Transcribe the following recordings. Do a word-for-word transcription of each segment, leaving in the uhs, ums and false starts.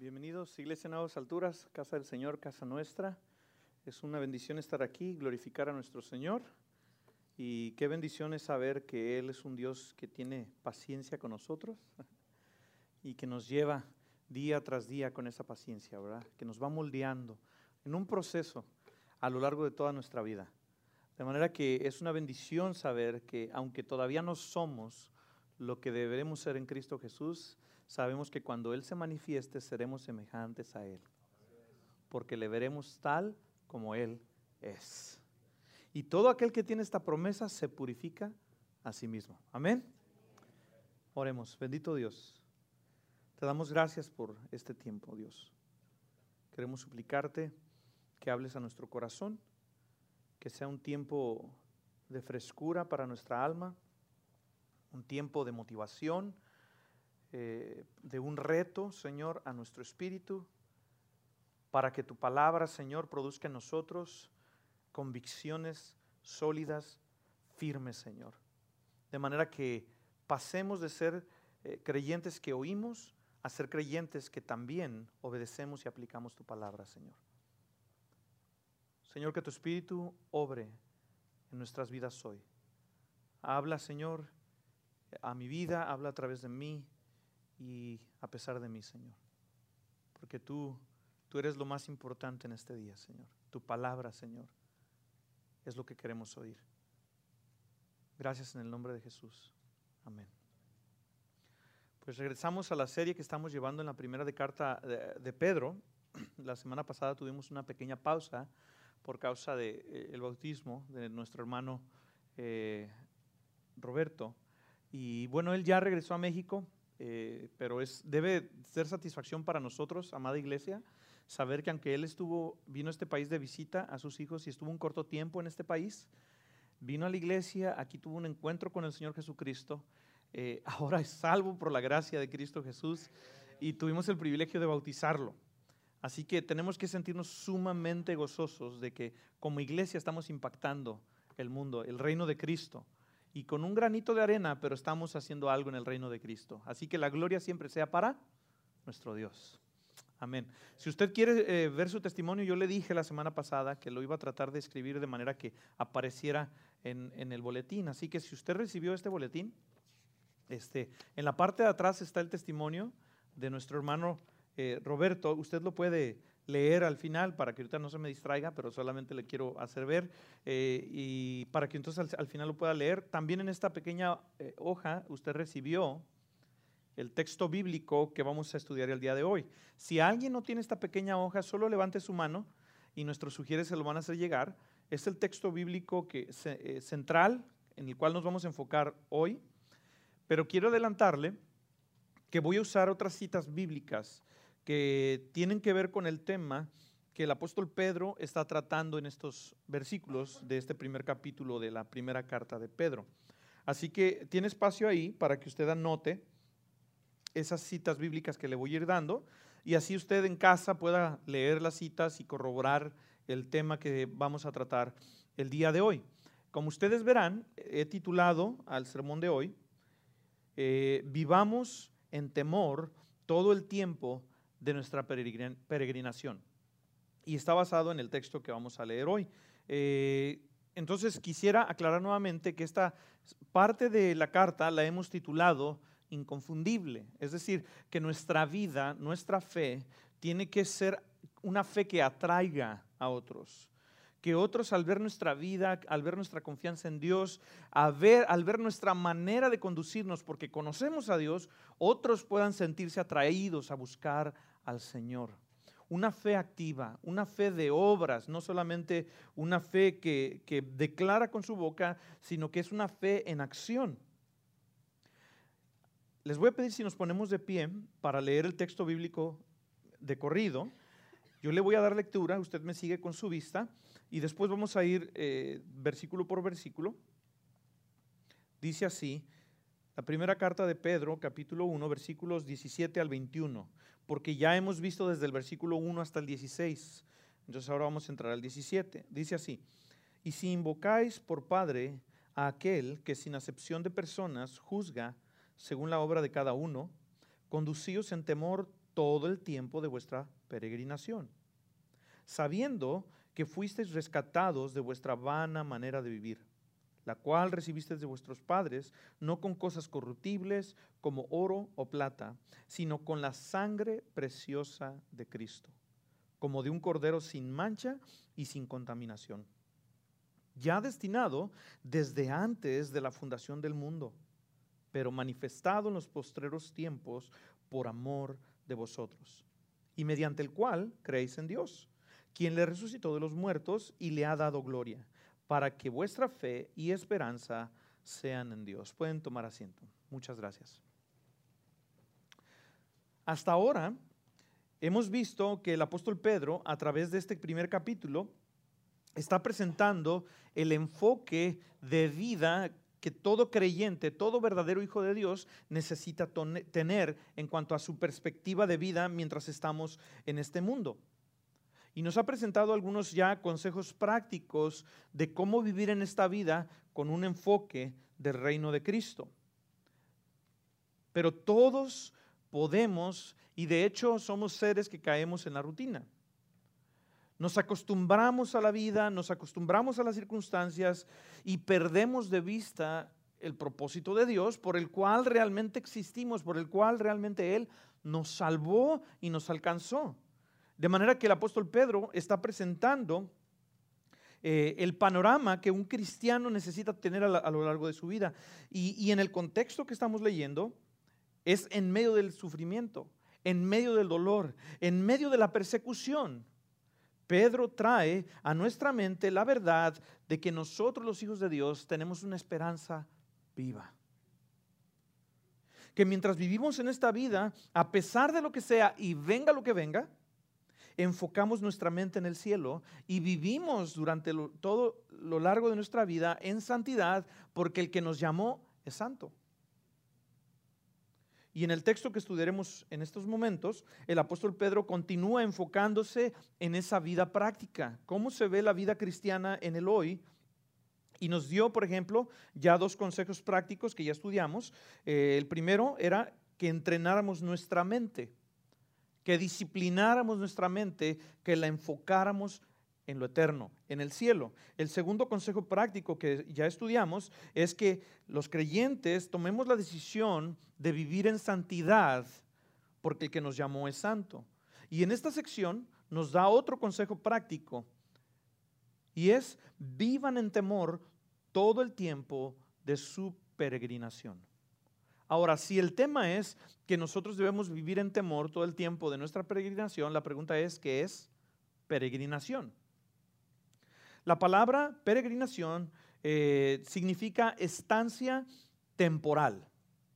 Bienvenidos, Iglesia Nuevas Alturas, Casa del Señor, Casa Nuestra. Es una bendición estar aquí, glorificar a nuestro Señor. Y qué bendición es saber que Él es un Dios que tiene paciencia con nosotros y que nos lleva día tras día con esa paciencia, ¿verdad? Que nos va moldeando en un proceso a lo largo de toda nuestra vida. De manera que es una bendición saber que aunque todavía no somos lo que deberemos ser en Cristo Jesús, sabemos que cuando Él se manifieste seremos semejantes a Él, porque le veremos tal como Él es. Y todo aquel que tiene esta promesa se purifica a sí mismo. Amén. Oremos. Bendito Dios, te damos gracias por este tiempo, Dios. Queremos suplicarte que hables a nuestro corazón, que sea un tiempo de frescura para nuestra alma, un tiempo de motivación, eh, de un reto, Señor, a nuestro espíritu, para que tu palabra, Señor, produzca en nosotros convicciones sólidas, firmes, Señor. De manera que pasemos de ser eh, creyentes que oímos a ser creyentes que también obedecemos y aplicamos tu palabra, Señor. Señor, que tu espíritu obre en nuestras vidas hoy. Habla, Señor, a mi vida, habla a través de mí y a pesar de mí, Señor. Porque tú, tú eres lo más importante en este día, Señor. Tu palabra, Señor, es lo que queremos oír. Gracias en el nombre de Jesús. Amén. Pues regresamos a la serie que estamos llevando en la primera de carta de, de Pedro. La semana pasada tuvimos una pequeña pausa por causa del de, eh, bautismo de nuestro hermano eh, Roberto. Y bueno, él ya regresó a México, eh, pero es, debe ser satisfacción para nosotros, amada iglesia, saber que aunque él estuvo, vino a este país de visita a sus hijos y estuvo un corto tiempo en este país, vino a la iglesia, aquí tuvo un encuentro con el Señor Jesucristo, eh, ahora es salvo por la gracia de Cristo Jesús y tuvimos el privilegio de bautizarlo. Así que tenemos que sentirnos sumamente gozosos de que como iglesia estamos impactando el mundo, el reino de Cristo. Y con un granito de arena, pero estamos haciendo algo en el reino de Cristo. Así que la gloria siempre sea para nuestro Dios. Amén. Si usted quiere eh, ver su testimonio, yo le dije la semana pasada que lo iba a tratar de escribir de manera que apareciera en, en el boletín. Así que si usted recibió este boletín, este, en la parte de atrás está el testimonio de nuestro hermano eh, Roberto. Usted lo puede leer al final para que ahorita no se me distraiga, pero solamente le quiero hacer ver eh, y para que entonces al, al final lo pueda leer. También en esta pequeña eh, hoja usted recibió el texto bíblico que vamos a estudiar el día de hoy. Si alguien no tiene esta pequeña hoja, solo levante su mano y nuestros sugieres se lo van a hacer llegar. Es el texto bíblico que, eh, central en el cual nos vamos a enfocar hoy, pero quiero adelantarle que voy a usar otras citas bíblicas que tienen que ver con el tema que el apóstol Pedro está tratando en estos versículos de este primer capítulo de la primera carta de Pedro. Así que tiene espacio ahí para que usted anote esas citas bíblicas que le voy a ir dando y así usted en casa pueda leer las citas y corroborar el tema que vamos a tratar el día de hoy. Como ustedes verán, he titulado al sermón de hoy, eh, Vivamos en temor todo el tiempo de nuestra peregrinación. Y está basado en el texto que vamos a leer hoy. Eh, entonces quisiera aclarar nuevamente que esta parte de la carta la hemos titulado Inconfundible. Es decir, que nuestra vida, nuestra fe, tiene que ser una fe que atraiga a otros. Que otros al ver nuestra vida, al ver nuestra confianza en Dios, al ver, al ver nuestra manera de conducirnos porque conocemos a Dios, otros puedan sentirse atraídos a buscar al Señor. Una fe activa, una fe de obras, no solamente una fe que, que declara con su boca, sino que es una fe en acción. Les voy a pedir si nos ponemos de pie para leer el texto bíblico de corrido. Yo le voy a dar lectura, usted me sigue con su vista y después vamos a ir eh, versículo por versículo. Dice así, la primera carta de Pedro, capítulo uno, versículos diecisiete al veintiuno, porque ya hemos visto desde el versículo uno hasta el dieciséis, entonces ahora vamos a entrar al diecisiete. Dice así, y si invocáis por Padre a aquel que sin acepción de personas juzga según la obra de cada uno, conducíos en temor todo el tiempo de vuestra peregrinación, sabiendo que fuisteis rescatados de vuestra vana manera de vivir, la cual recibisteis de vuestros padres, no con cosas corruptibles como oro o plata, sino con la sangre preciosa de Cristo, como de un cordero sin mancha y sin contaminación, ya destinado desde antes de la fundación del mundo, pero manifestado en los postreros tiempos por amor de vosotros, y mediante el cual creéis en Dios, quien le resucitó de los muertos y le ha dado gloria, para que vuestra fe y esperanza sean en Dios. Pueden tomar asiento. Muchas gracias. Hasta ahora hemos visto que el apóstol Pedro, a través de este primer capítulo, está presentando el enfoque de vida que todo creyente, todo verdadero hijo de Dios necesita tener en cuanto a su perspectiva de vida mientras estamos en este mundo. Y nos ha presentado algunos ya consejos prácticos de cómo vivir en esta vida con un enfoque del reino de Cristo. Pero todos podemos, y de hecho somos seres que caemos en la rutina. Nos acostumbramos a la vida, nos acostumbramos a las circunstancias y perdemos de vista el propósito de Dios por el cual realmente existimos, por el cual realmente Él nos salvó y nos alcanzó. De manera que el apóstol Pedro está presentando eh, el panorama que un cristiano necesita tener a, la, a lo largo de su vida. Y, y en el contexto que estamos leyendo, es en medio del sufrimiento, en medio del dolor, en medio de la persecución. Pedro trae a nuestra mente la verdad de que nosotros los hijos de Dios tenemos una esperanza viva. Que mientras vivimos en esta vida, a pesar de lo que sea y venga lo que venga, enfocamos nuestra mente en el cielo y vivimos durante lo, todo lo largo de nuestra vida en santidad, porque el que nos llamó es santo. Y en el texto que estudiaremos en estos momentos, el apóstol Pedro continúa enfocándose en esa vida práctica, cómo se ve la vida cristiana en el hoy. Y nos dio, por ejemplo, ya dos consejos prácticos que ya estudiamos. Eh, el primero era que entrenáramos nuestra mente, que disciplináramos nuestra mente, que la enfocáramos en lo eterno, en el cielo. El segundo consejo práctico que ya estudiamos es que los creyentes tomemos la decisión de vivir en santidad, porque el que nos llamó es santo. Y en esta sección nos da otro consejo práctico, y es: vivan en temor todo el tiempo de su peregrinación. Ahora, si el tema es que nosotros debemos vivir en temor todo el tiempo de nuestra peregrinación, la pregunta es: ¿qué es peregrinación? La palabra peregrinación eh, significa estancia temporal.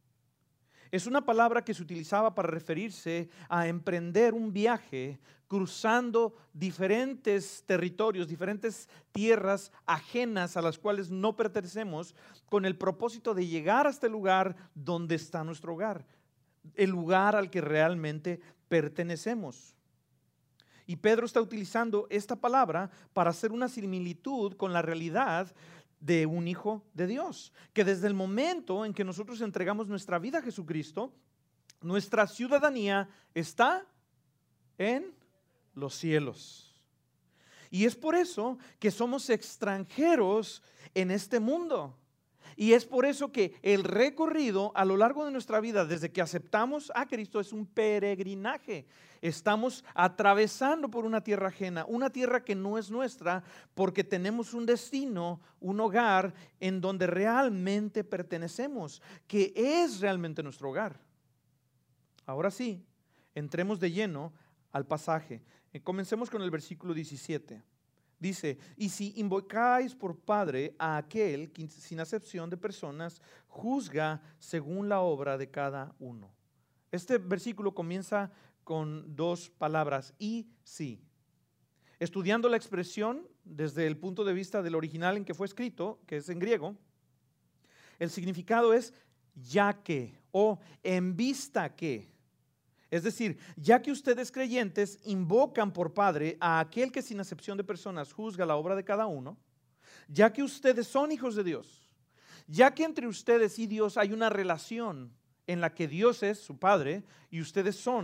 Es una palabra que se utilizaba para referirse a emprender un viaje cruzando diferentes territorios, diferentes tierras ajenas a las cuales no pertenecemos, con el propósito de llegar hasta el lugar donde está nuestro hogar, el lugar al que realmente pertenecemos. Y Pedro está utilizando esta palabra para hacer una similitud con la realidad de un hijo de Dios, que desde el momento en que nosotros entregamos nuestra vida a Jesucristo, nuestra ciudadanía está en los cielos. Y es por eso que somos extranjeros en este mundo. Y es por eso que el recorrido a lo largo de nuestra vida, desde que aceptamos a Cristo, es un peregrinaje. Estamos atravesando por una tierra ajena, una tierra que no es nuestra, porque tenemos un destino, un hogar en donde realmente pertenecemos, que es realmente nuestro hogar. Ahora sí, entremos de lleno al pasaje. Comencemos con el versículo diecisiete. Dice: y si invocáis por Padre a aquel que sin acepción de personas juzga según la obra de cada uno. Este versículo comienza con dos palabras: y si. Estudiando la expresión desde el punto de vista del original en que fue escrito, que es en griego, el significado es ya que o en vista que. Es decir, ya que ustedes creyentes invocan por Padre a aquel que sin acepción de personas juzga la obra de cada uno, ya que ustedes son hijos de Dios, ya que entre ustedes y Dios hay una relación en la que Dios es su Padre y ustedes son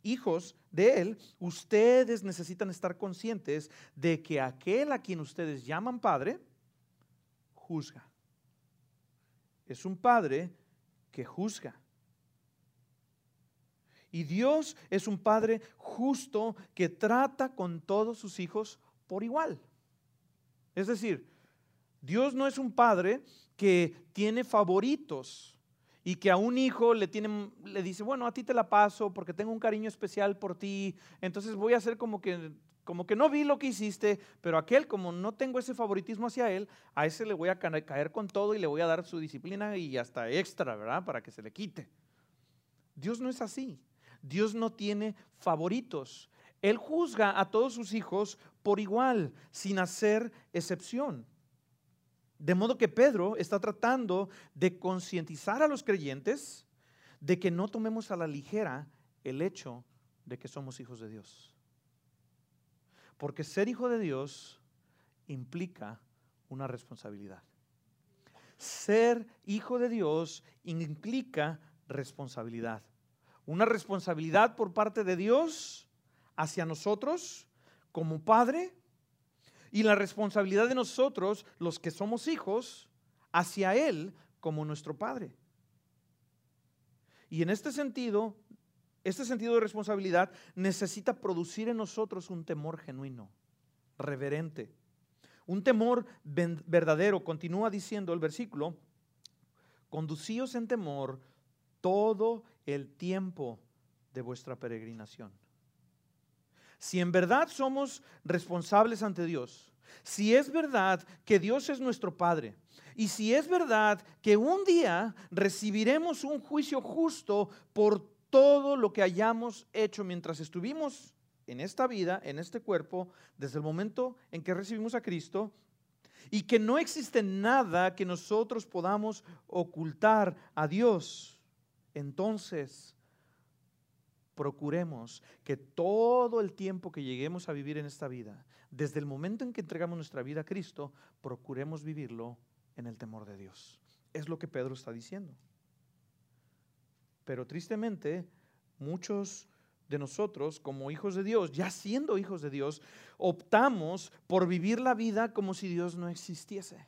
hijos de Él, ustedes necesitan estar conscientes de que aquel a quien ustedes llaman Padre, juzga. Es un Padre que juzga. Y Dios es un Padre justo que trata con todos sus hijos por igual. Es decir, Dios no es un Padre que tiene favoritos y que a un hijo le, tiene, le dice, bueno, a ti te la paso porque tengo un cariño especial por ti, entonces voy a hacer como que, como que no vi lo que hiciste, pero aquel, como no tengo ese favoritismo hacia él, a ese le voy a caer con todo y le voy a dar su disciplina y hasta extra, ¿verdad? Para que se le quite. Dios no es así. Dios no tiene favoritos. Él juzga a todos sus hijos por igual, sin hacer excepción. De modo que Pedro está tratando de concientizar a los creyentes de que no tomemos a la ligera el hecho de que somos hijos de Dios. Porque ser hijo de Dios implica una responsabilidad. Ser hijo de Dios implica responsabilidad. Una responsabilidad por parte de Dios hacia nosotros como Padre, y la responsabilidad de nosotros, los que somos hijos, hacia Él como nuestro Padre. Y en este sentido, este sentido de responsabilidad necesita producir en nosotros un temor genuino, reverente. Un temor verdadero. Continúa diciendo el versículo, conducíos en temor todo el tiempo de vuestra peregrinación. Si en verdad somos responsables ante Dios, si es verdad que Dios es nuestro Padre, y si es verdad que un día recibiremos un juicio justo por todo lo que hayamos hecho mientras estuvimos en esta vida, en este cuerpo, desde el momento en que recibimos a Cristo, y que no existe nada que nosotros podamos ocultar a Dios, entonces procuremos que todo el tiempo que lleguemos a vivir en esta vida, desde el momento en que entregamos nuestra vida a Cristo, procuremos vivirlo en el temor de Dios. Es lo que Pedro está diciendo. Pero tristemente, muchos de nosotros, como hijos de Dios, ya siendo hijos de Dios, optamos por vivir la vida como si Dios no existiese.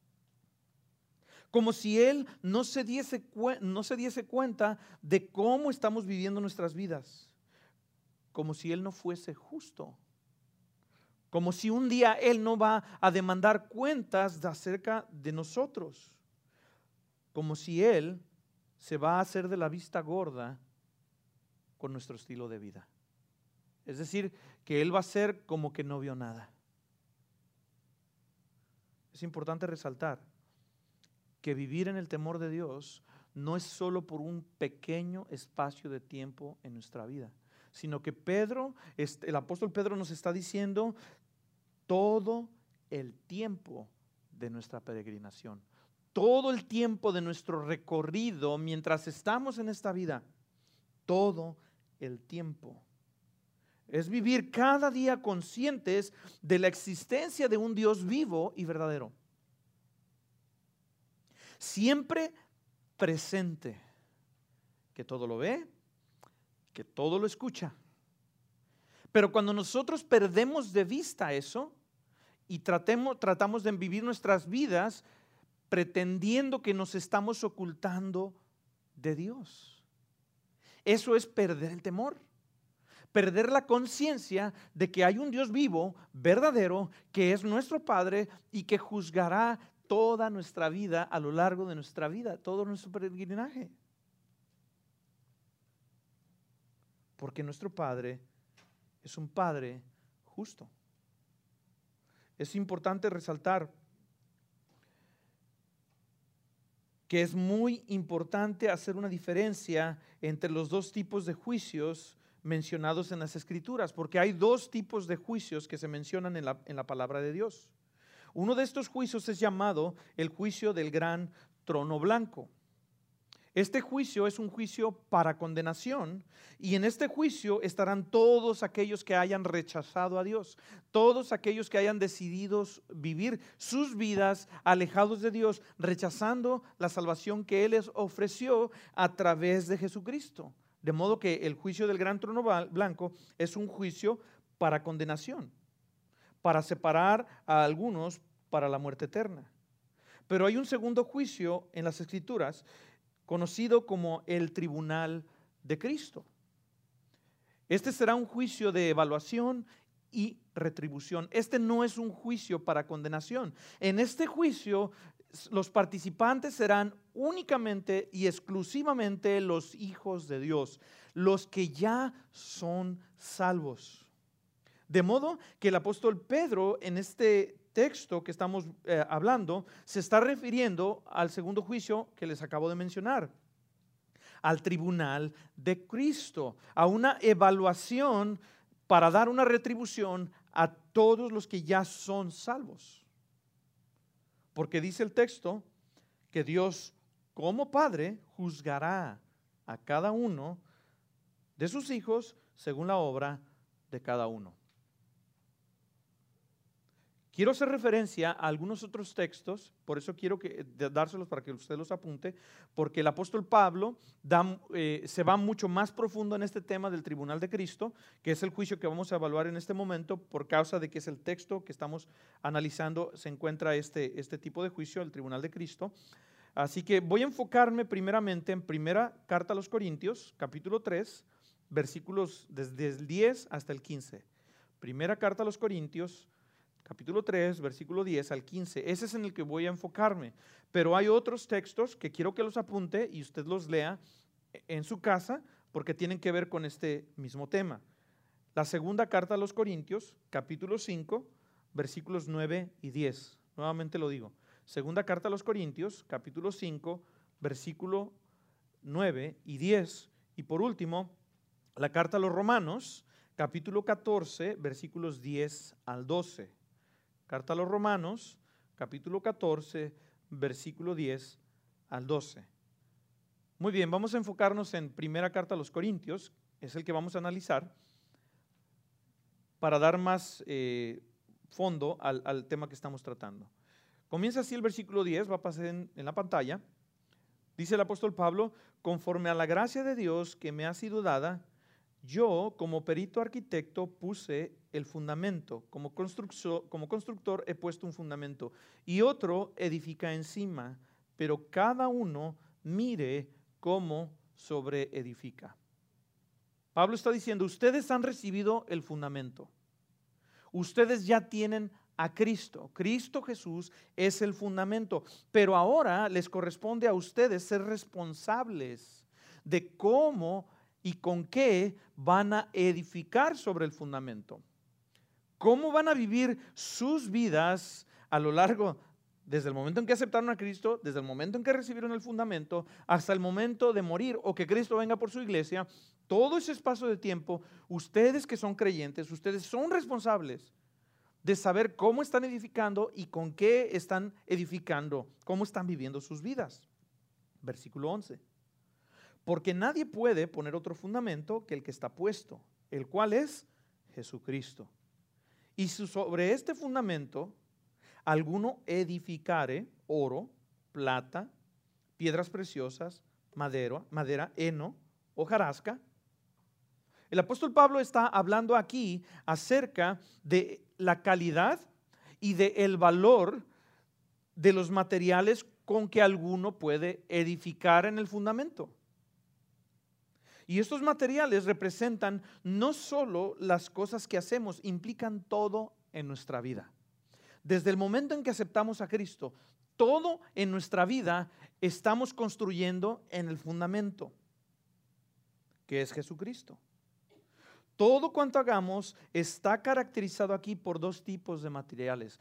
Como si Él no se diese, no se diese cuenta de cómo estamos viviendo nuestras vidas. Como si Él no fuese justo. Como si un día Él no va a demandar cuentas de acerca de nosotros. Como si Él se va a hacer de la vista gorda con nuestro estilo de vida. Es decir, que Él va a ser como que no vio nada. Es importante resaltar que vivir en el temor de Dios no es solo por un pequeño espacio de tiempo en nuestra vida, sino que Pedro, el apóstol Pedro nos está diciendo todo el tiempo de nuestra peregrinación, todo el tiempo de nuestro recorrido mientras estamos en esta vida, todo el tiempo. Es vivir cada día conscientes de la existencia de un Dios vivo y verdadero. Siempre presente, que todo lo ve, que todo lo escucha. Pero cuando nosotros perdemos de vista eso y tratemos, tratamos de vivir nuestras vidas pretendiendo que nos estamos ocultando de Dios, eso es perder el temor, perder la conciencia de que hay un Dios vivo, verdadero, que es nuestro Padre y que juzgará toda nuestra vida, a lo largo de nuestra vida, todo nuestro peregrinaje. Porque nuestro Padre es un Padre justo. Es importante resaltar que es muy importante hacer una diferencia entre los dos tipos de juicios mencionados en las Escrituras, porque hay dos tipos de juicios que se mencionan en la, en la palabra de Dios. Uno de estos juicios es llamado el juicio del gran trono blanco. Este juicio es un juicio para condenación, y en este juicio estarán todos aquellos que hayan rechazado a Dios, todos aquellos que hayan decidido vivir sus vidas alejados de Dios, rechazando la salvación que Él les ofreció a través de Jesucristo, De modo que el juicio del gran trono blanco es un juicio para condenación, para separar a algunos para la muerte eterna. Pero hay un segundo juicio en las Escrituras, conocido como el tribunal de Cristo. Este será un juicio de evaluación y retribución. Este no es un juicio para condenación. En este juicio, los participantes serán únicamente y exclusivamente los hijos de Dios, los que ya son salvos. De modo que el apóstol Pedro, en este texto que estamos eh, hablando, se está refiriendo al segundo juicio que les acabo de mencionar, al tribunal de Cristo, a una evaluación para dar una retribución a todos los que ya son salvos. Porque dice el texto que Dios, como Padre, juzgará a cada uno de sus hijos según la obra de cada uno. Quiero hacer referencia a algunos otros textos, por eso quiero que, dárselos para que usted los apunte, porque el apóstol Pablo da, eh, se va mucho más profundo en este tema del tribunal de Cristo, que es el juicio que vamos a evaluar en este momento, por causa de que es el texto que estamos analizando, se encuentra este, este tipo de juicio, el tribunal de Cristo. Así que voy a enfocarme primeramente en primera carta a los Corintios, capítulo tres, versículos desde el diez hasta el quince. Primera carta a los Corintios, capítulo tres, versículo diez al quince. Ese es en el que voy a enfocarme. Pero hay otros textos que quiero que los apunte y usted los lea en su casa porque tienen que ver con este mismo tema. La segunda carta a los Corintios, capítulo cinco, versículos nueve y diez. Nuevamente lo digo. Segunda carta a los Corintios, capítulo cinco, versículo nueve y diez. Y por último, la carta a los Romanos, capítulo catorce, versículos diez al doce. Carta a los Romanos, capítulo catorce, versículo diez al doce. Muy bien, vamos a enfocarnos en primera carta a los Corintios, es el que vamos a analizar, para dar más eh, fondo al, al tema que estamos tratando. Comienza así el versículo diez, va a pasar en, en la pantalla. Dice el apóstol Pablo: conforme a la gracia de Dios que me ha sido dada, yo, como perito arquitecto, puse el fundamento, como constructor, como constructor he puesto un fundamento, y otro edifica encima, pero cada uno mire cómo sobreedifica. Pablo está diciendo, ustedes han recibido el fundamento, ustedes ya tienen a Cristo, Cristo Jesús es el fundamento, pero ahora les corresponde a ustedes ser responsables de cómo y con qué van a edificar sobre el fundamento. ¿Cómo van a vivir sus vidas a lo largo, desde el momento en que aceptaron a Cristo, desde el momento en que recibieron el fundamento, hasta el momento de morir o que Cristo venga por su iglesia? Todo ese espacio de tiempo, ustedes que son creyentes, ustedes son responsables de saber cómo están edificando y con qué están edificando, cómo están viviendo sus vidas. Versículo once. Porque nadie puede poner otro fundamento que el que está puesto, el cual es Jesucristo. Y si sobre este fundamento alguno edificare oro, plata, piedras preciosas, madera, madera, heno, hojarasca. El apóstol Pablo está hablando aquí acerca de la calidad y del valor de los materiales con que alguno puede edificar en el fundamento. Y estos materiales representan no solo las cosas que hacemos, implican todo en nuestra vida. Desde el momento en que aceptamos a Cristo, todo en nuestra vida estamos construyendo en el fundamento, que es Jesucristo. Todo cuanto hagamos está caracterizado aquí por dos tipos de materiales.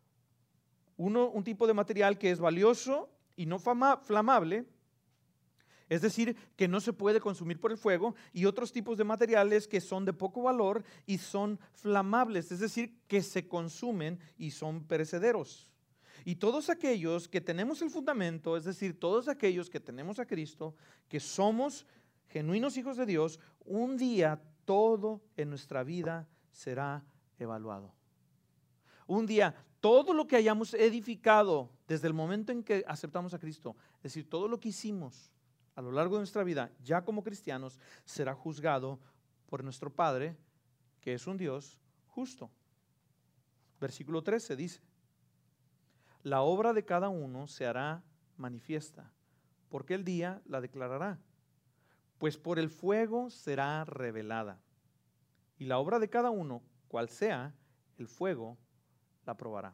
Uno, un tipo de material que es valioso y no flamable, es decir, que no se puede consumir por el fuego, y otros tipos de materiales que son de poco valor y son flamables, es decir, que se consumen y son perecederos. Y todos aquellos que tenemos el fundamento, es decir, todos aquellos que tenemos a Cristo, que somos genuinos hijos de Dios, un día todo en nuestra vida será evaluado. Un día todo lo que hayamos edificado desde el momento en que aceptamos a Cristo, es decir, todo lo que hicimos, a lo largo de nuestra vida, ya como cristianos, será juzgado por nuestro Padre, que es un Dios justo. Versículo trece dice: la obra de cada uno se hará manifiesta, porque el día la declarará, pues por el fuego será revelada. Y la obra de cada uno, cual sea, el fuego la probará.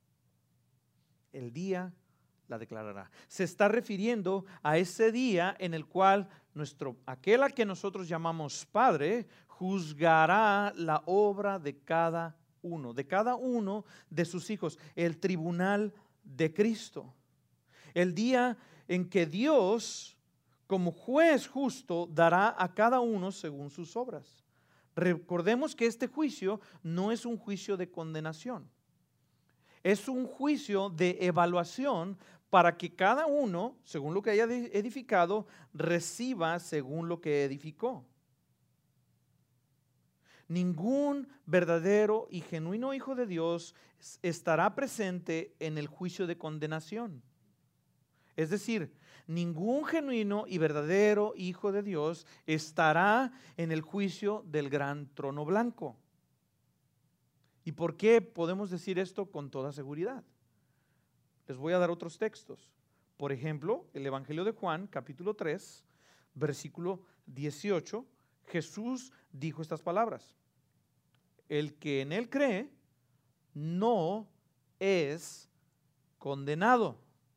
El día la declarará. Se está refiriendo a ese día en el cual nuestro, aquel a que nosotros llamamos Padre, juzgará la obra de cada uno, de cada uno de sus hijos, el tribunal de Cristo. El día en que Dios, como juez justo, dará a cada uno según sus obras. Recordemos que este juicio no es un juicio de condenación. Es un juicio de evaluación para que cada uno, según lo que haya edificado, reciba según lo que edificó. Ningún verdadero y genuino hijo de Dios estará presente en el juicio de condenación. Es decir, ningún genuino y verdadero hijo de Dios estará en el juicio del gran trono blanco. ¿Y por qué podemos decir esto con toda seguridad? Les voy a dar otros textos. Por ejemplo, el Evangelio de Juan, capítulo tres, versículo dieciocho, Jesús dijo estas palabras: el que en él cree no es condenado.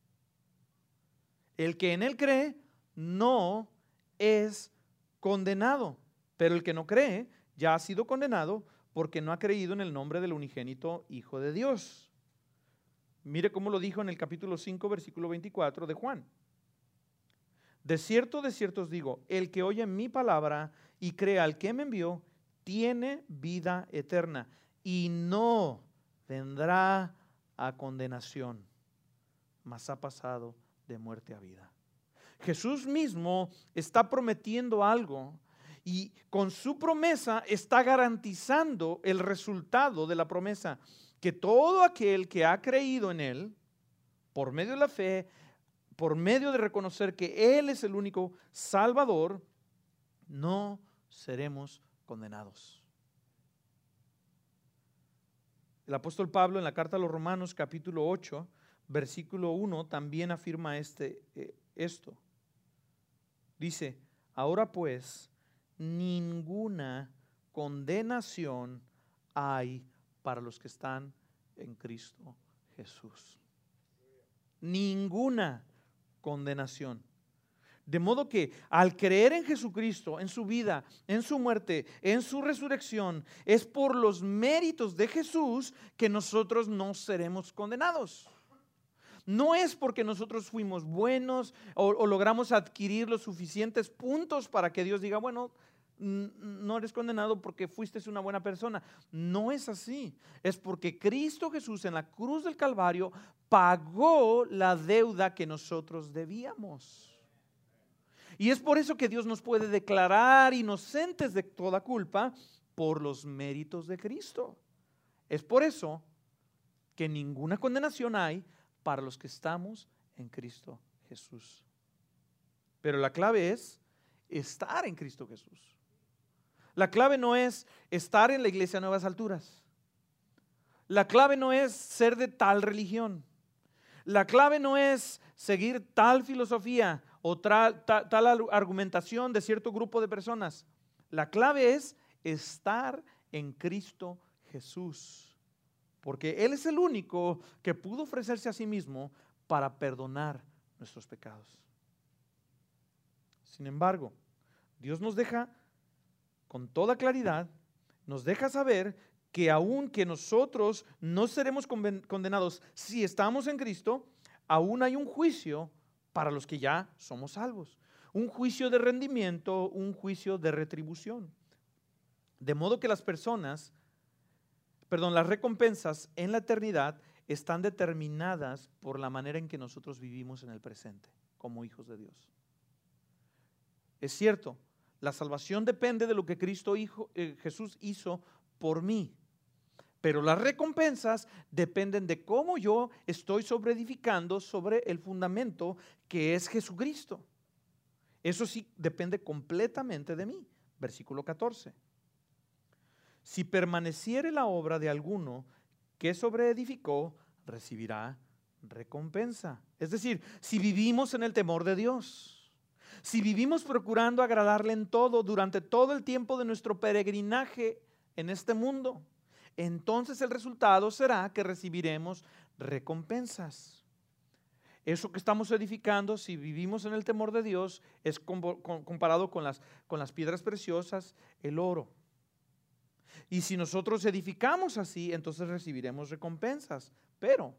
El que en él cree no es condenado, pero el que no cree ya ha sido condenado porque no ha creído en el nombre del unigénito Hijo de Dios. Mire cómo lo dijo en el capítulo cinco, versículo veinticuatro de Juan. De cierto, de cierto os digo, el que oye mi palabra y cree al que me envió, tiene vida eterna y no vendrá a condenación, mas ha pasado de muerte a vida. Jesús mismo está prometiendo algo y con su promesa está garantizando el resultado de la promesa, que todo aquel que ha creído en Él, por medio de la fe, por medio de reconocer que Él es el único Salvador, no seremos condenados. El apóstol Pablo en la carta a los Romanos capítulo ocho, versículo uno, también afirma este, eh, esto. Dice: ahora pues, ninguna condenación hay para los que están en Cristo Jesús. Ninguna condenación. De modo que al creer en Jesucristo, en su vida, en su muerte, en su resurrección, es por los méritos de Jesús que nosotros no seremos condenados. No es porque nosotros fuimos buenos o, o logramos adquirir los suficientes puntos para que Dios diga, bueno, no eres condenado porque fuiste una buena persona. No es así. Es porque Cristo Jesús en la cruz del Calvario pagó la deuda que nosotros debíamos. Y es por eso que Dios nos puede declarar inocentes de toda culpa por los méritos de Cristo. Es por eso que ninguna condenación hay para los que estamos en Cristo Jesús. Pero la clave es estar en Cristo Jesús. La clave no es estar en la iglesia Nuevas Alturas. La clave no es ser de tal religión. La clave no es seguir tal filosofía o tra, ta, tal argumentación de cierto grupo de personas. La clave es estar en Cristo Jesús. Porque Él es el único que pudo ofrecerse a sí mismo para perdonar nuestros pecados. Sin embargo, Dios nos deja con toda claridad, nos deja saber que aunque nosotros no seremos condenados si estamos en Cristo, aún hay un juicio para los que ya somos salvos. Un juicio de rendimiento, un juicio de retribución. De modo que las personas, perdón, las recompensas en la eternidad están determinadas por la manera en que nosotros vivimos en el presente como hijos de Dios. Es cierto, la salvación depende de lo que Cristo hijo, eh, Jesús hizo por mí. Pero las recompensas dependen de cómo yo estoy sobreedificando sobre el fundamento que es Jesucristo. Eso sí depende completamente de mí. Versículo catorce. Si permaneciere la obra de alguno que sobreedificó, recibirá recompensa. Es decir, si vivimos en el temor de Dios, si vivimos procurando agradarle en todo durante todo el tiempo de nuestro peregrinaje en este mundo, entonces el resultado será que recibiremos recompensas. Eso que estamos edificando, si vivimos en el temor de Dios, es comparado con las, con las piedras preciosas, el oro. Y si nosotros edificamos así, entonces recibiremos recompensas. Pero,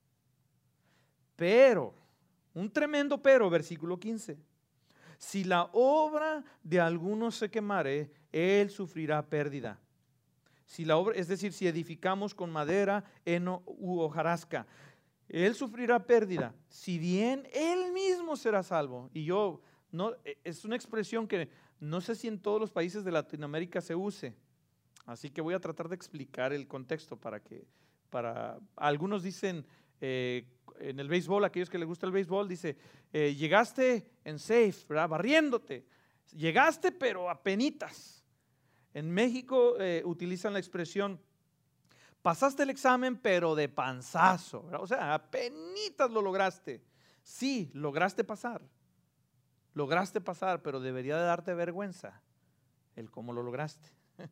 pero, un tremendo pero, versículo quince. Si la obra de alguno se quemare, él sufrirá pérdida. Si la obra, es decir, si edificamos con madera, heno u hojarasca, él sufrirá pérdida, si bien él mismo será salvo. Y yo, no, es una expresión que no sé si en todos los países de Latinoamérica se use. Así que voy a tratar de explicar el contexto para que, para, algunos dicen, eh, en el béisbol, aquellos que les gusta el béisbol, dice, eh, llegaste en safe, ¿verdad? Barriéndote, llegaste pero apenitas. En México eh, utilizan la expresión, pasaste el examen pero de panzazo, ¿verdad? O sea, apenitas lo lograste. Sí, lograste pasar, lograste pasar, pero debería de darte vergüenza el cómo lo lograste.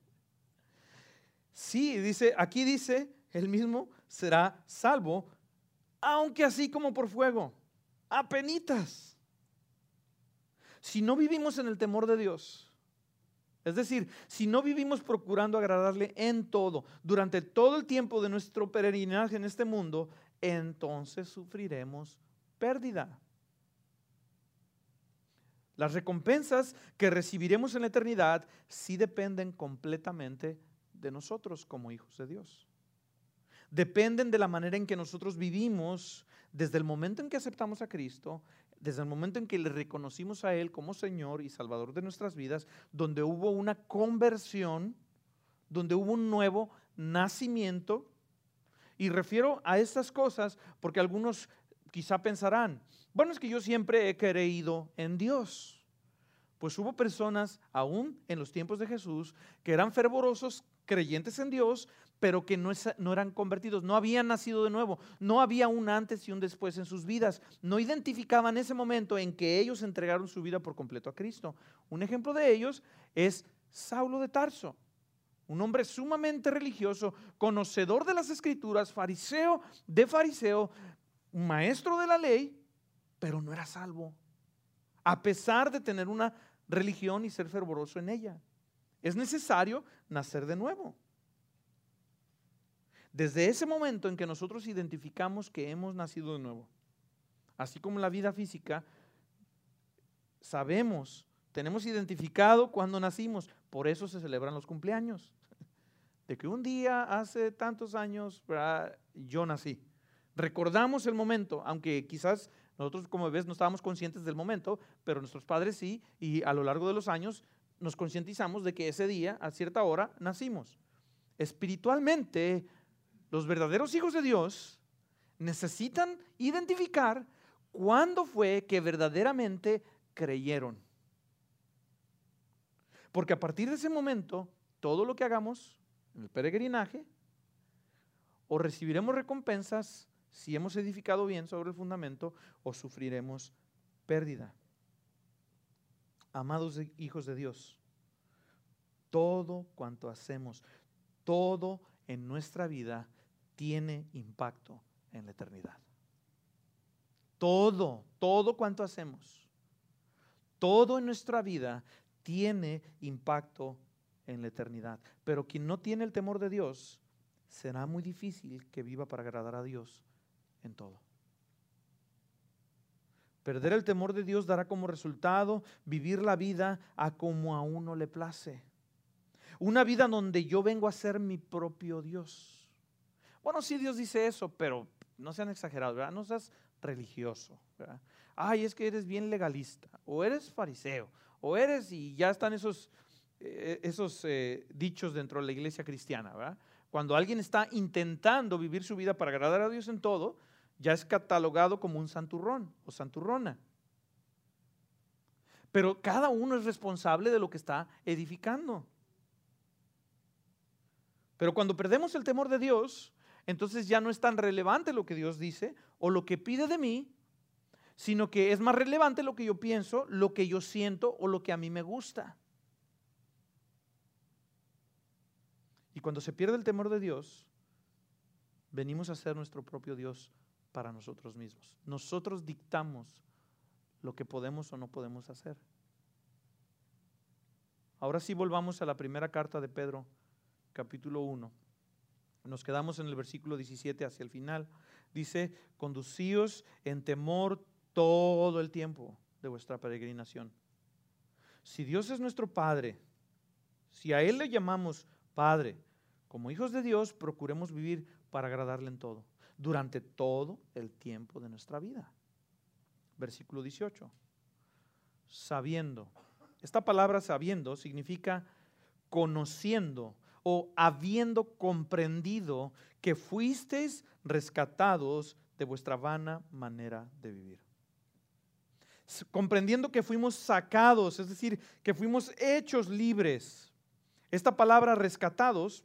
Sí, dice, aquí dice, él mismo será salvo, aunque así como por fuego, apenitas. Si no vivimos en el temor de Dios, es decir, si no vivimos procurando agradarle en todo, durante todo el tiempo de nuestro peregrinaje en este mundo, entonces sufriremos pérdida. Las recompensas que recibiremos en la eternidad sí dependen completamente de nosotros como hijos de Dios. Dependen de la manera en que nosotros vivimos desde el momento en que aceptamos a Cristo, desde el momento en que le reconocimos a Él como Señor y Salvador de nuestras vidas, donde hubo una conversión, donde hubo un nuevo nacimiento. Y refiero a estas cosas porque algunos quizá pensarán, bueno, es que yo siempre he creído en Dios. Pues hubo personas, aún en los tiempos de Jesús, que eran fervorosos creyentes en Dios, pero que no, es, no eran convertidos, no habían nacido de nuevo, no había un antes y un después en sus vidas, no identificaban ese momento en que ellos entregaron su vida por completo a Cristo. Un ejemplo de ellos es Saulo de Tarso, un hombre sumamente religioso, conocedor de las Escrituras, fariseo de fariseo, un maestro de la ley, pero no era salvo, a pesar de tener una religión y ser fervoroso en ella. Es necesario nacer de nuevo. Desde ese momento en que nosotros identificamos que hemos nacido de nuevo, así como en la vida física, sabemos, tenemos identificado cuando nacimos, por eso se celebran los cumpleaños, de que un día hace tantos años, ¿verdad?, yo nací. Recordamos el momento, aunque quizás nosotros como bebés no estábamos conscientes del momento, pero nuestros padres sí, y a lo largo de los años nos concientizamos de que ese día, a cierta hora, nacimos. Espiritualmente, los verdaderos hijos de Dios necesitan identificar cuándo fue que verdaderamente creyeron. Porque a partir de ese momento, todo lo que hagamos en el peregrinaje, o recibiremos recompensas si hemos edificado bien sobre el fundamento, o sufriremos pérdida. Amados hijos de Dios, todo cuanto hacemos, todo en nuestra vida tiene impacto en la eternidad. Todo, todo cuanto hacemos, todo en nuestra vida tiene impacto en la eternidad. Pero quien no tiene el temor de Dios, será muy difícil que viva para agradar a Dios en todo. Perder el temor de Dios dará como resultado vivir la vida a como a uno le place. Una vida donde yo vengo a ser mi propio Dios. Bueno, sí, Dios dice eso, pero no sean exagerados, ¿verdad? No seas religioso, ¿verdad? Ay, es que eres bien legalista, o eres fariseo, o eres, y ya están esos, eh, esos eh, dichos dentro de la iglesia cristiana, ¿verdad? Cuando alguien está intentando vivir su vida para agradar a Dios en todo, ya es catalogado como un santurrón o santurrona. Pero cada uno es responsable de lo que está edificando. Pero cuando perdemos el temor de Dios, entonces ya no es tan relevante lo que Dios dice o lo que pide de mí, sino que es más relevante lo que yo pienso, lo que yo siento o lo que a mí me gusta. Y cuando se pierde el temor de Dios, venimos a ser nuestro propio Dios para nosotros mismos. Nosotros dictamos lo que podemos o no podemos hacer. Ahora sí volvamos a la primera carta de Pedro, capítulo uno. Nos quedamos en el versículo diecisiete hacia el final. Dice, conducíos en temor todo el tiempo de vuestra peregrinación. Si Dios es nuestro Padre, si a Él le llamamos Padre, como hijos de Dios, procuremos vivir para agradarle en todo, durante todo el tiempo de nuestra vida. Versículo dieciocho. Sabiendo. Esta palabra sabiendo significa conociendo o habiendo comprendido que fuisteis rescatados de vuestra vana manera de vivir. Comprendiendo que fuimos sacados, es decir, que fuimos hechos libres. Esta palabra rescatados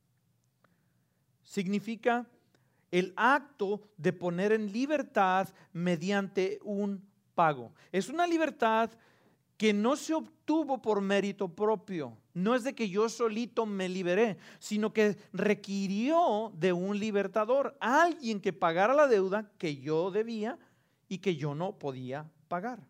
significa el acto de poner en libertad mediante un pago. Es una libertad que no se obtuvo por mérito propio. No es de que yo solito me liberé, sino que requirió de un libertador, alguien que pagara la deuda que yo debía y que yo no podía pagar.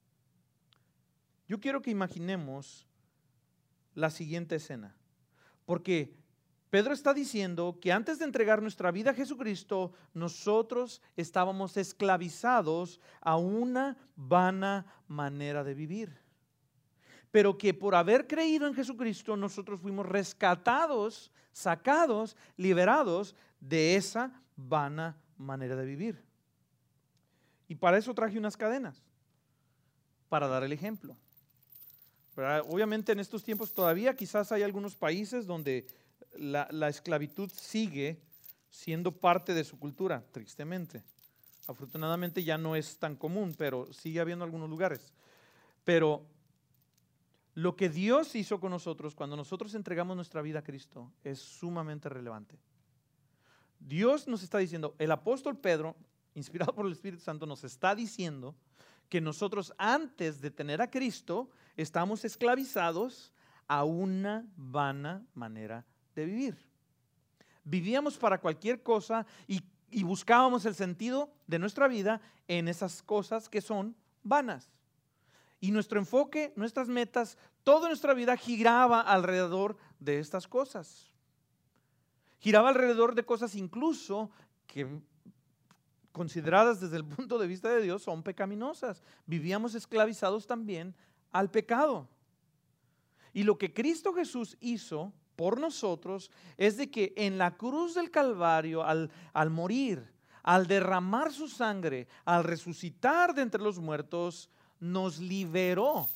Yo quiero que imaginemos la siguiente escena, porque Pedro está diciendo que antes de entregar nuestra vida a Jesucristo, nosotros estábamos esclavizados a una vana manera de vivir. Pero que por haber creído en Jesucristo, nosotros fuimos rescatados, sacados, liberados de esa vana manera de vivir. Y para eso traje unas cadenas, para dar el ejemplo. ¿Verdad? Obviamente en estos tiempos todavía quizás hay algunos países donde la, la esclavitud sigue siendo parte de su cultura, tristemente. Afortunadamente ya no es tan común, pero sigue habiendo algunos lugares. Pero lo que Dios hizo con nosotros cuando nosotros entregamos nuestra vida a Cristo es sumamente relevante. Dios nos está diciendo, el apóstol Pedro, inspirado por el Espíritu Santo, nos está diciendo que nosotros antes de tener a Cristo estamos esclavizados a una vana manera de vivir. Vivíamos para cualquier cosa y, y buscábamos el sentido de nuestra vida en esas cosas que son vanas. Y nuestro enfoque, nuestras metas, toda nuestra vida giraba alrededor de estas cosas. Giraba alrededor de cosas incluso que, consideradas desde el punto de vista de Dios, son pecaminosas. Vivíamos esclavizados también al pecado. Y lo que Cristo Jesús hizo por nosotros es de que en la cruz del Calvario, al, al morir, al derramar su sangre, al resucitar de entre los muertos, nos liberó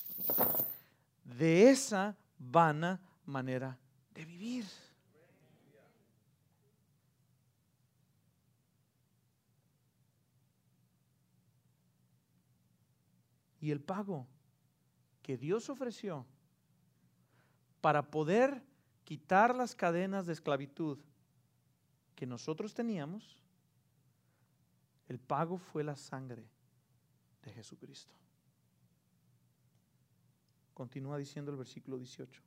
de esa vana manera de vivir. Y el pago que Dios ofreció para poder quitar las cadenas de esclavitud que nosotros teníamos, el pago fue la sangre de Jesucristo. Continúa diciendo el versículo dieciocho.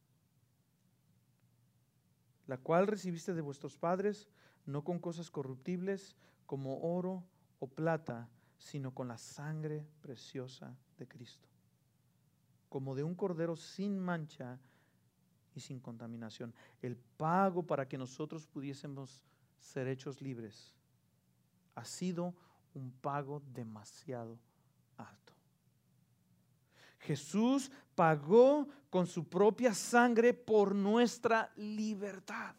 La cual recibiste de vuestros padres, no con cosas corruptibles como oro o plata, sino con la sangre preciosa de Cristo, como de un cordero sin mancha y sin contaminación. El pago para que nosotros pudiésemos ser hechos libres ha sido un pago demasiado alto. Jesús pagó con su propia sangre por nuestra libertad.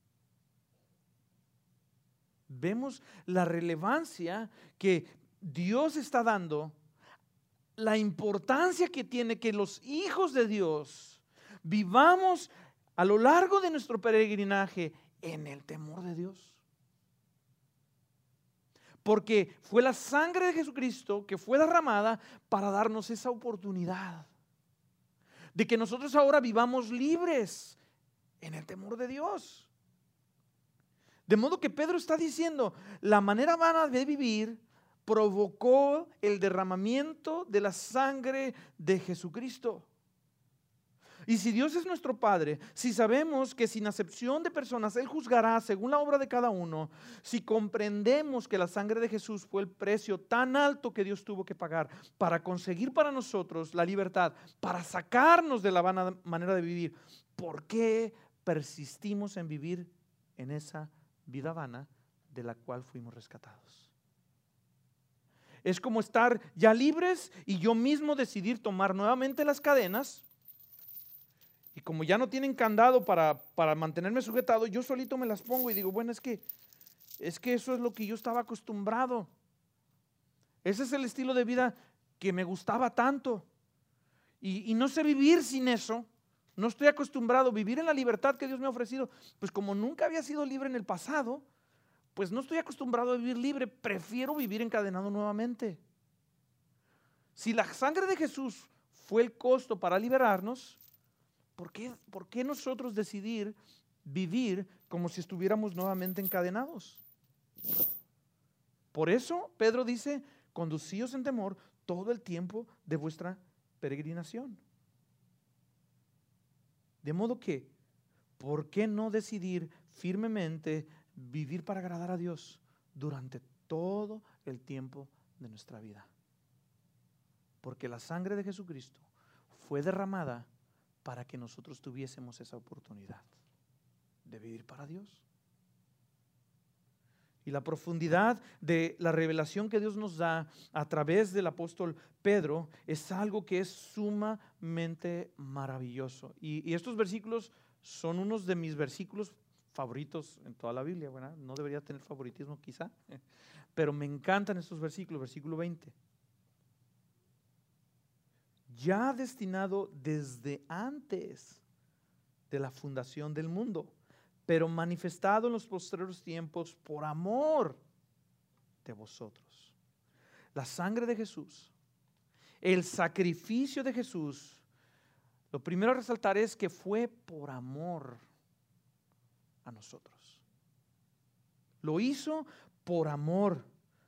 Vemos la relevancia que Dios está dando, la importancia que tiene que los hijos de Dios vivamos a lo largo de nuestro peregrinaje en el temor de Dios. porque fue la sangre de Jesucristo que fue derramada para darnos esa oportunidad de que nosotros ahora vivamos libres en el temor de Dios. De modo que Pedro está diciendo, la manera vana de vivir provocó el derramamiento de la sangre de Jesucristo. Y si Dios es nuestro Padre, si sabemos que sin acepción de personas Él juzgará según la obra de cada uno, si comprendemos que la sangre de Jesús fue el precio tan alto que Dios tuvo que pagar para conseguir para nosotros la libertad, para sacarnos de la vana manera de vivir, ¿por qué persistimos en vivir en esa vida vana de la cual fuimos rescatados? Es como estar ya libres y yo mismo decidir tomar nuevamente las cadenas. Y como ya no tienen candado para, para mantenerme sujetado, yo solito me las pongo y digo, bueno, es que, es que eso es lo que yo estaba acostumbrado. Ese es el estilo de vida que me gustaba tanto. Y, y no sé vivir sin eso. No estoy acostumbrado a vivir en la libertad que Dios me ha ofrecido. Pues como nunca había sido libre en el pasado, pues no estoy acostumbrado a vivir libre. Prefiero vivir encadenado nuevamente. Si la sangre de Jesús fue el costo para liberarnos, ¿Por qué, ¿Por qué nosotros decidir vivir como si estuviéramos nuevamente encadenados? Por eso Pedro dice, conducíos en temor todo el tiempo de vuestra peregrinación. De modo que, ¿por qué no decidir firmemente vivir para agradar a Dios durante todo el tiempo de nuestra vida? Porque la sangre de Jesucristo fue derramada para que nosotros tuviésemos esa oportunidad de vivir para Dios. Y la profundidad de la revelación que Dios nos da a través del apóstol Pedro es algo que es sumamente maravilloso. Y, y estos versículos son unos de mis versículos favoritos en toda la Biblia, ¿verdad? No debería tener favoritismo quizá, pero me encantan estos versículos. Versículo veinte. Ya destinado desde antes de la fundación del mundo, pero manifestado en los postreros tiempos por amor de vosotros. La sangre de Jesús, el sacrificio de Jesús, lo primero a resaltar es que fue por amor a nosotros. Lo hizo por amor.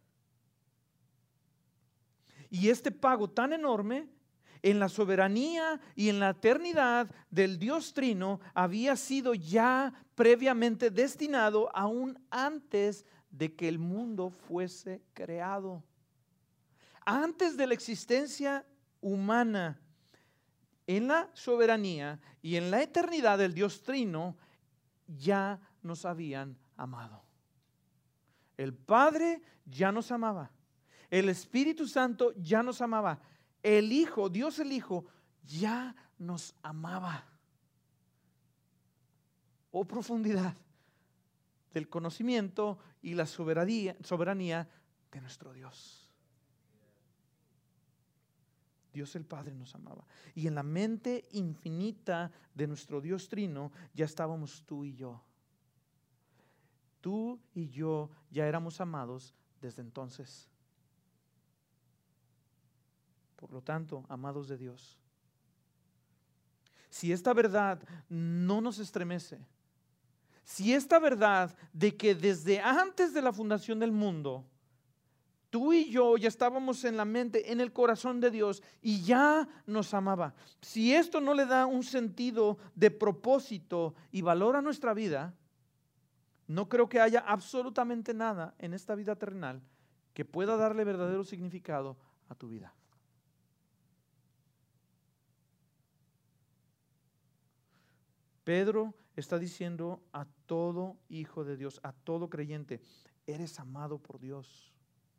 Y este pago tan enorme, en la soberanía y en la eternidad del Dios Trino, había sido ya previamente destinado aún antes de que el mundo fuese creado. Antes de la existencia humana, en la soberanía y en la eternidad del Dios Trino, ya nos habían amado. El Padre ya nos amaba. El Espíritu Santo ya nos amaba. El Hijo, Dios el Hijo, ya nos amaba. Oh, profundidad del conocimiento y la soberanía, soberanía de nuestro Dios. Dios el Padre nos amaba. Y en la mente infinita de nuestro Dios Trino ya estábamos tú y yo. Tú y yo ya éramos amados desde entonces. Por lo tanto, amados de Dios, si esta verdad no nos estremece, si esta verdad de que desde antes de la fundación del mundo, tú y yo ya estábamos en la mente, en el corazón de Dios y ya nos amaba, si esto no le da un sentido de propósito y valor a nuestra vida, no creo que haya absolutamente nada en esta vida terrenal que pueda darle verdadero significado a tu vida. Pedro está diciendo a todo hijo de Dios, a todo creyente, eres amado por Dios.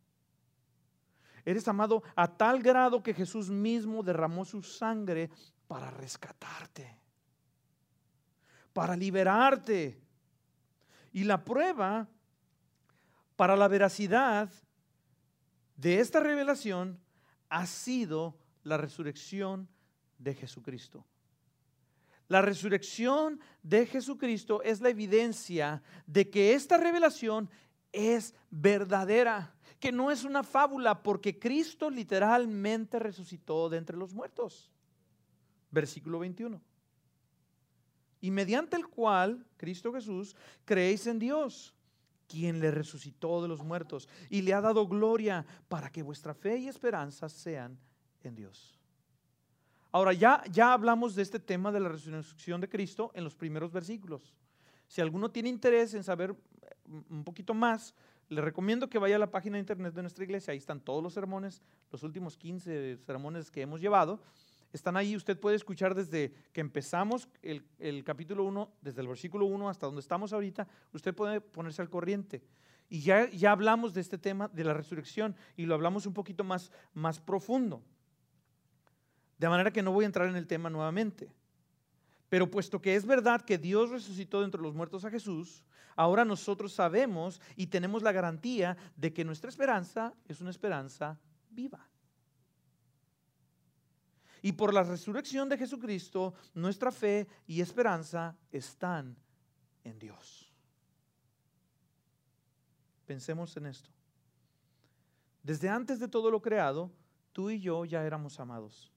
Eres amado a tal grado que Jesús mismo derramó su sangre para rescatarte, para liberarte. Y la prueba para la veracidad de esta revelación ha sido la resurrección de Jesucristo. La resurrección de Jesucristo es la evidencia de que esta revelación es verdadera, que no es una fábula, porque Cristo literalmente resucitó de entre los muertos. Versículo veintiuno. Y mediante el cual, Cristo Jesús, creéis en Dios, quien le resucitó de los muertos y le ha dado gloria, para que vuestra fe y esperanza sean en Dios. Ahora ya, ya hablamos de este tema de la resurrección de Cristo en los primeros versículos. Si alguno tiene interés en saber un poquito más, le recomiendo que vaya a la página de internet de nuestra iglesia. Ahí están todos los sermones, los últimos quince sermones que hemos llevado. Están ahí, usted puede escuchar desde que empezamos el, el capítulo uno, desde el versículo uno hasta donde estamos ahorita. Usted puede ponerse al corriente. Y ya, ya hablamos de este tema de la resurrección y lo hablamos un poquito más, más profundo. De manera que no voy a entrar en el tema nuevamente. Pero puesto que es verdad que Dios resucitó de entre los muertos a Jesús, ahora nosotros sabemos y tenemos la garantía de que nuestra esperanza es una esperanza viva. Y por la resurrección de Jesucristo, nuestra fe y esperanza están en Dios. Pensemos en esto. Desde antes de todo lo creado, tú y yo ya éramos amados.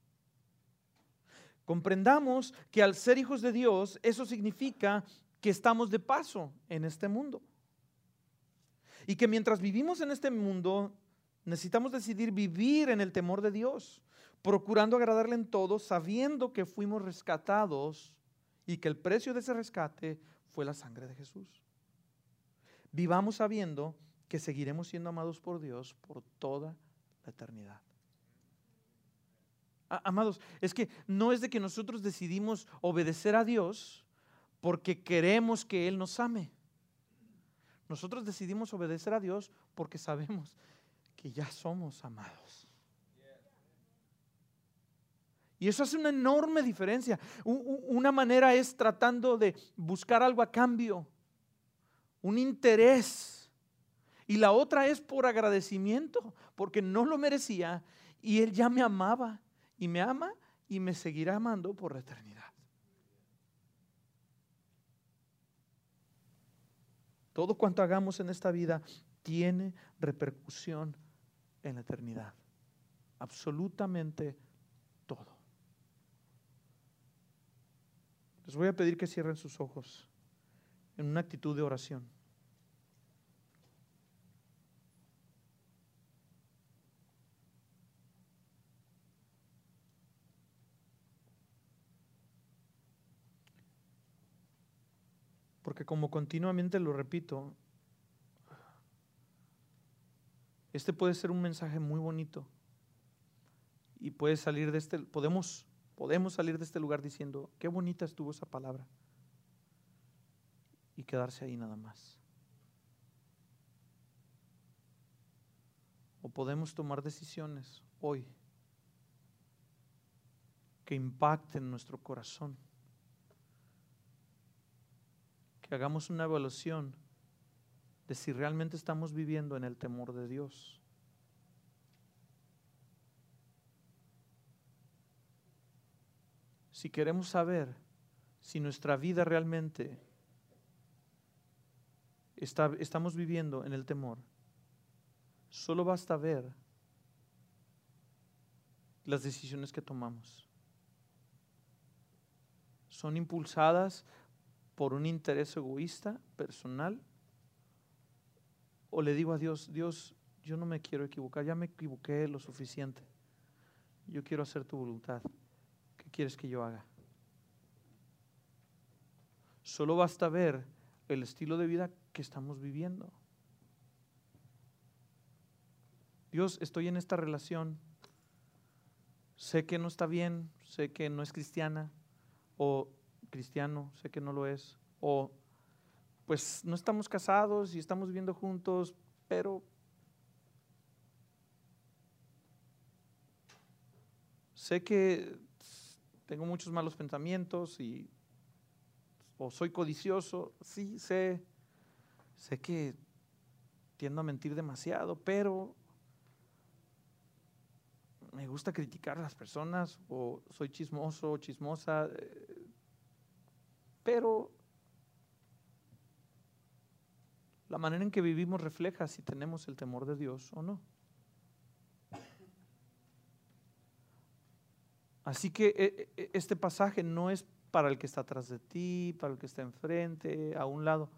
Comprendamos que al ser hijos de Dios, eso significa que estamos de paso en este mundo. Y que mientras vivimos en este mundo, necesitamos decidir vivir en el temor de Dios, procurando agradarle en todo, sabiendo que fuimos rescatados y que el precio de ese rescate fue la sangre de Jesús. Vivamos sabiendo que seguiremos siendo amados por Dios por toda la eternidad. Amados, es que no es de que nosotros decidimos obedecer a Dios porque queremos que Él nos ame. Nosotros decidimos obedecer a Dios porque sabemos que ya somos amados. Y eso hace una enorme diferencia. Una manera es tratando de buscar algo a cambio, un interés. Y la otra es por agradecimiento, porque no lo merecía y Él ya me amaba. Y me ama y me seguirá amando por la eternidad. Todo cuanto hagamos en esta vida tiene repercusión en la eternidad. Absolutamente todo. Les voy a pedir que cierren sus ojos en una actitud de oración. Porque como continuamente lo repito, este puede ser un mensaje muy bonito y puede salir de este, podemos, podemos salir de este lugar diciendo, qué bonita estuvo esa palabra, y quedarse ahí nada más. O podemos tomar decisiones hoy que impacten nuestro corazón. Que hagamos una evaluación de si realmente estamos viviendo en el temor de Dios. Si queremos saber si nuestra vida realmente está, estamos viviendo en el temor, solo basta ver las decisiones que tomamos. ¿Son impulsadas por un interés egoísta, personal? ¿O le digo a Dios, Dios, yo no me quiero equivocar, ya me equivoqué lo suficiente, yo quiero hacer tu voluntad, ¿qué quieres que yo haga? Solo basta ver el estilo de vida que estamos viviendo. Dios, estoy en esta relación, sé que no está bien, sé que no es cristiana, o cristiano, sé que no lo es, o pues no estamos casados y estamos viviendo juntos, pero sé que tengo muchos malos pensamientos y o soy codicioso, sí, sé, sé que tiendo a mentir demasiado, pero me gusta criticar a las personas, o soy chismoso o chismosa, pero La manera en que vivimos refleja si tenemos el temor de Dios o no. Así que este pasaje no es para el que está atrás de ti, para el que está enfrente, a un lado.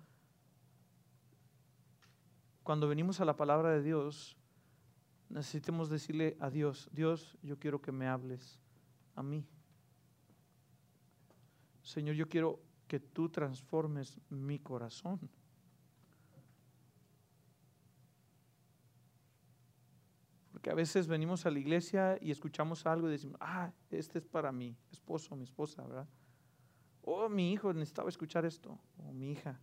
Cuando venimos a la palabra de Dios, necesitamos decirle a Dios: Dios, yo quiero que me hables a mí. Señor, yo quiero que tú transformes mi corazón. Porque a veces venimos a la iglesia y escuchamos algo y decimos: ah, este es para mi esposo, mi esposa, ¿verdad? Oh, mi hijo necesitaba escuchar esto, o mi hija.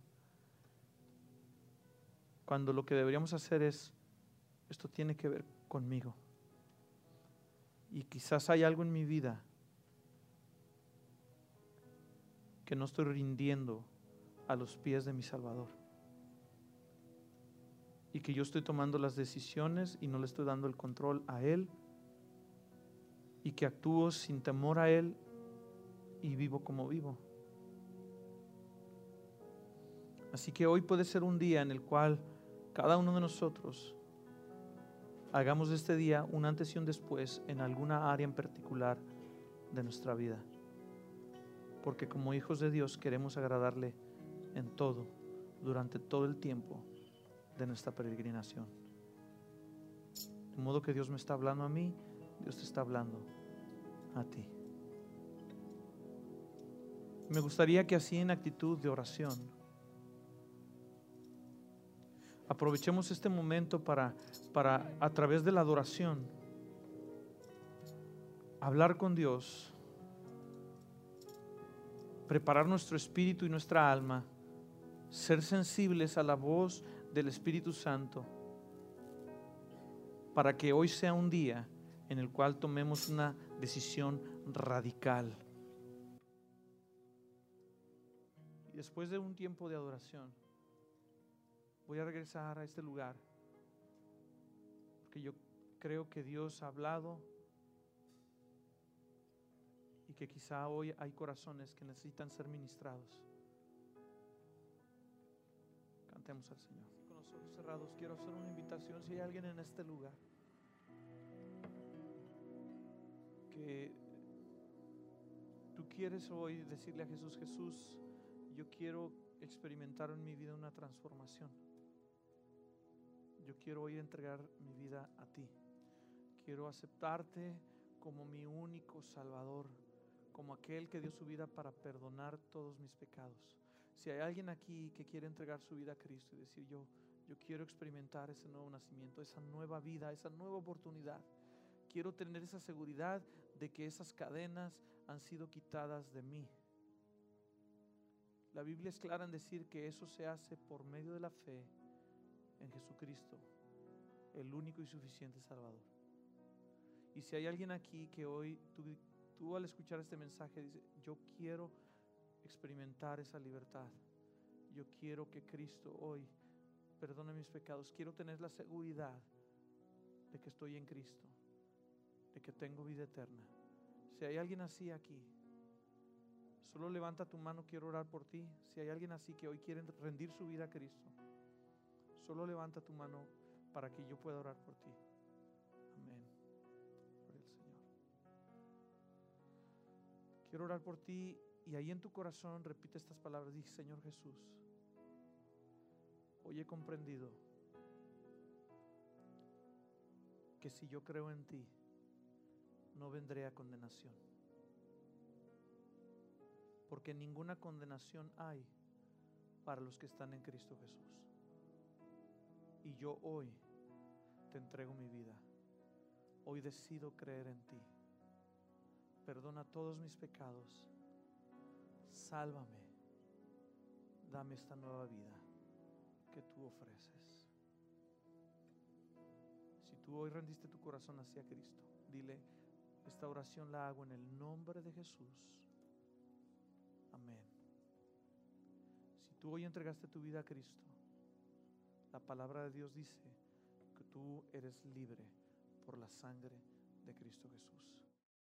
Cuando lo que deberíamos hacer es: esto tiene que ver conmigo. Y quizás hay algo en mi vida que no estoy rindiendo a los pies de mi Salvador. Y que yo estoy tomando las decisiones y no le estoy dando el control a Él. Y que actúo sin temor a Él y vivo como vivo. Así que hoy puede ser un día en el cual cada uno de nosotros hagamos de este día un antes y un después en alguna área en particular de nuestra vida. Porque como hijos de Dios queremos agradarle en todo, durante todo el tiempo de nuestra peregrinación. De modo que Dios me está hablando a mí, Dios te está hablando a ti. Me gustaría que así, en actitud de oración, aprovechemos este momento para, para a través de la adoración, hablar con Dios, preparar nuestro espíritu y nuestra alma, ser sensibles a la voz del Espíritu Santo, para que hoy sea un día en el cual tomemos una decisión radical. Y después de un tiempo de adoración, voy a regresar a este lugar, porque yo creo que Dios ha hablado y que quizá hoy hay corazones que necesitan ser ministrados. Cantemos al Señor. Con los ojos cerrados, quiero hacer una invitación. Si hay alguien en este lugar que tú quieres hoy decirle a Jesús: Jesús, yo quiero experimentar en mi vida una transformación. Yo quiero hoy entregar mi vida a ti. Quiero aceptarte como mi único Salvador, como aquel que dio su vida para perdonar todos mis pecados. Si hay alguien aquí que quiere entregar su vida a Cristo y decir: yo, yo quiero experimentar ese nuevo nacimiento, esa nueva vida, esa nueva oportunidad. Quiero tener esa seguridad de que esas cadenas han sido quitadas de mí. La Biblia es clara en decir que eso se hace por medio de la fe en Jesucristo, el único y suficiente Salvador. Y si hay alguien aquí que hoy tú, tú al escuchar este mensaje dice: yo quiero experimentar esa libertad, yo quiero que Cristo hoy perdone mis pecados, quiero tener la seguridad de que estoy en Cristo, de que tengo vida eterna. Si hay alguien así aquí, solo levanta tu mano, quiero orar por ti. Si hay alguien así que hoy quiere rendir su vida a Cristo, solo levanta tu mano para que yo pueda orar por ti. Amén. Por el Señor. Quiero orar por ti y ahí en tu corazón repite estas palabras. Dice: Señor Jesús, hoy he comprendido que si yo creo en ti, no vendré a condenación. Porque ninguna condenación hay para los que están en Cristo Jesús. Y yo hoy te entrego mi vida. Hoy decido creer en ti. Perdona todos mis pecados. Sálvame. Dame esta nueva vida que tú ofreces. Si tú hoy rendiste tu corazón hacia Cristo, dile: esta oración la hago en el nombre de Jesús. Amén. Si tú hoy entregaste tu vida a Cristo, la palabra de Dios dice que tú eres libre por la sangre de Cristo Jesús.